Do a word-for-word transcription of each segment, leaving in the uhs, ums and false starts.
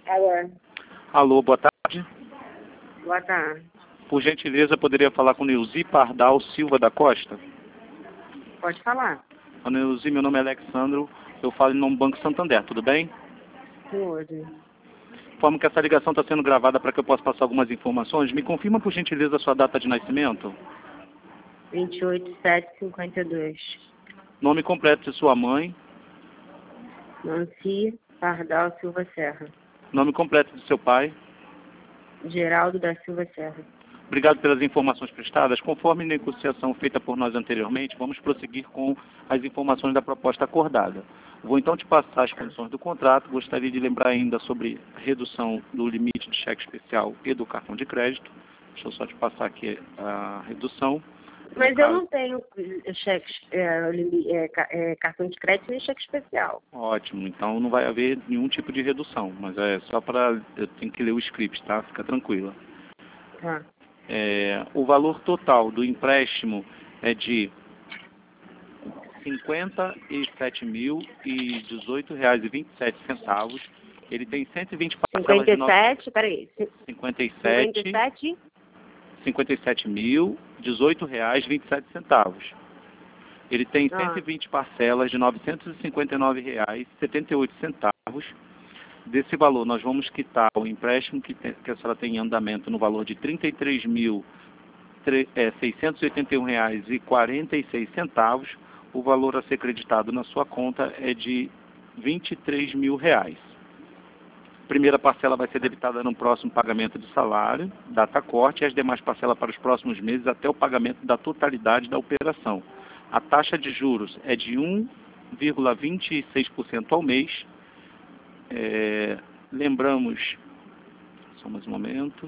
Alô. Alô, boa tarde. Boa tarde. Por gentileza, poderia falar com Neuzi Pardal Silva da Costa? Pode falar. Ô, Neuzi, meu nome é Alexandro, eu falo em nome do Banco Santander, tudo bem? Tudo. Informo que essa ligação está sendo gravada para que eu possa passar algumas informações. Me confirma, por gentileza, a sua data de nascimento? vinte e oito, sete, cinquenta e dois. Nome completo de sua mãe? Nancy Pardal Silva Serra. Nome completo de seu pai? Geraldo da Silva Serra. Obrigado pelas informações prestadas. Conforme negociação feita por nós anteriormente, vamos prosseguir com as informações da proposta acordada. Vou então te passar as condições do contrato. Gostaria de lembrar ainda sobre a redução do limite de cheque especial e do cartão de crédito. Deixa eu só te passar aqui a redução. Mas No eu caso... não tenho cheque, é, limi- é, ca- é, cartão de crédito nem cheque especial. Ótimo, então não vai haver nenhum tipo de redução, mas é só para... eu tenho que ler o script, tá? Fica tranquila. Tá. É, o valor total do empréstimo é de cinquenta e sete mil e dezoito reais e vinte e sete centavos. Ele tem cento e vinte parcelas de nove... cinquenta e sete, peraí. cinquenta e cinquenta e sete? cinquenta e sete mil, dezoito reais e vinte e sete centavos. Ele tem Ah. cento e vinte parcelas de novecentos e cinquenta e nove reais e setenta e oito centavos. Desse valor, nós vamos quitar o empréstimo que, tem, que a senhora tem em andamento no valor de trinta e três mil, seiscentos e oitenta e um reais e quarenta e seis centavos. O valor a ser creditado na sua conta é de vinte e três mil reais. A primeira parcela vai ser debitada no próximo pagamento do salário, data corte, e as demais parcelas para os próximos meses até o pagamento da totalidade da operação. A taxa de juros é de um vírgula vinte e seis por cento ao mês. É, lembramos, só mais um momento.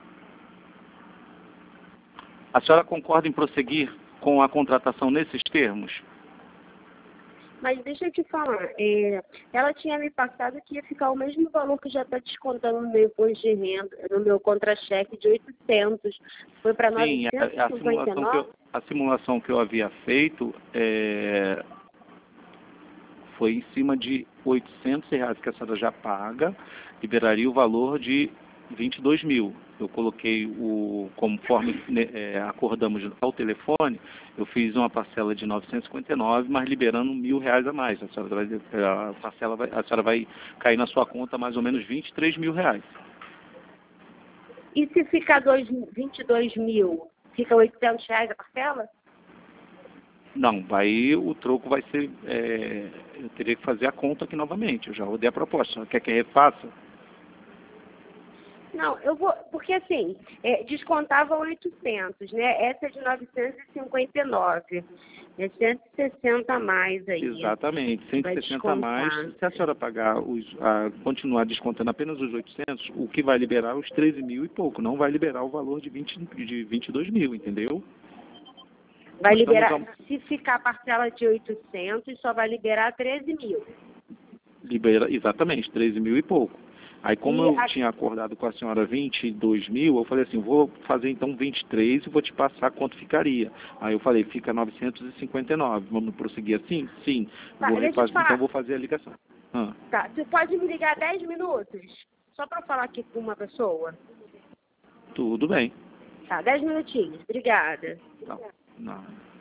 A senhora concorda em prosseguir com a contratação nesses termos? Mas deixa eu te falar, é, ela tinha me passado que ia ficar o mesmo valor que já está descontando no meu imposto de renda, no meu contra-cheque de oitocentos. Foi para Sim, novecentos a, e a, cinquenta e simulação que nove? eu, a simulação que eu havia feito é, foi em cima de oitocentos reais que a senhora já paga, liberaria o valor de vinte e dois mil. Eu coloquei, o, conforme né, é, acordamos ao telefone, eu fiz uma parcela de novecentos e cinquenta e nove, mas liberando mil reais a mais. A senhora vai, a parcela vai, a senhora vai cair na sua conta mais ou menos vinte e três mil reais. E se ficar dois, vinte e dois mil, fica oitocentos reais a parcela? Não, aí o troco vai ser, é, eu teria que fazer a conta aqui novamente, eu já rodei a proposta. Quer que refaça? Não, eu vou, porque assim, é, descontava oitocentos, né? Essa é de novecentos e cinquenta e nove. É cento e sessenta a mais aí. Exatamente, cento e sessenta a mais. Descontar. Se a senhora pagar, os, a, continuar descontando apenas os oitocentos, o que vai liberar é os treze mil e pouco, não vai liberar o valor de, vinte, de vinte e dois mil, entendeu? Vai liberar, a... se ficar a parcela de oitocentos, só vai liberar treze mil. Libera, exatamente, treze mil e pouco. Aí como E eu a... tinha acordado com a senhora vinte e dois mil, eu falei assim, vou fazer então vinte e três e vou te passar quanto ficaria. Aí eu falei, fica novecentos e cinquenta e nove, vamos prosseguir assim? Sim. Tá, Vou deixa eu te refazer, falar. então vou fazer a ligação. Ah. Tá, tu pode me ligar dez minutos? Só para falar aqui com uma pessoa? Tudo bem. Tá, dez minutinhos. Obrigada. Tá. Não.